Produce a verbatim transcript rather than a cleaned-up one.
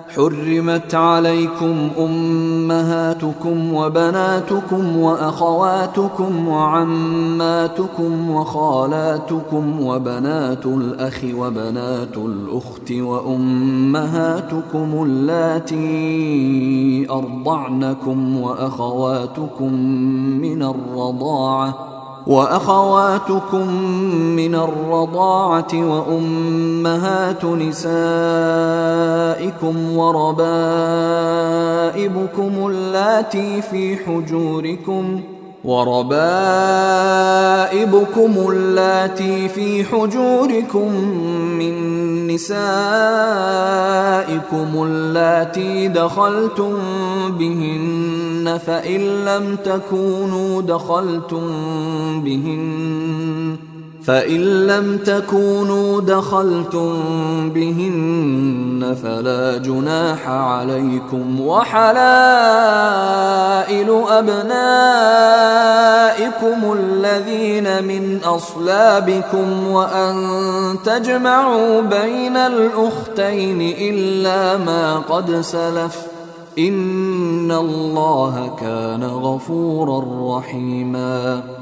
حرمت عليكم أمهاتكم وبناتكم وأخواتكم وعماتكم وخالاتكم وبنات الأخ وبنات الأخت وأمهاتكم اللاتي أرضعنكم وأخواتكم من الرضاعة وأخواتكم من الرضاعة وأمهات نسائكم وربائبكم اللاتي في حجوركم وربائبكم اللاتي في حجوركم من نسائكم اللاتي دخلتم بهن فإن لم تكونوا دخلتم بهن فإن لم تكونوا دخلتم بهن فلا جناح عليكم وحلائل أبنائكم الذين من أصلابكم وأن تجمعوا بين الأختين إلا ما قد سلف إن الله كان غفورا رحيما.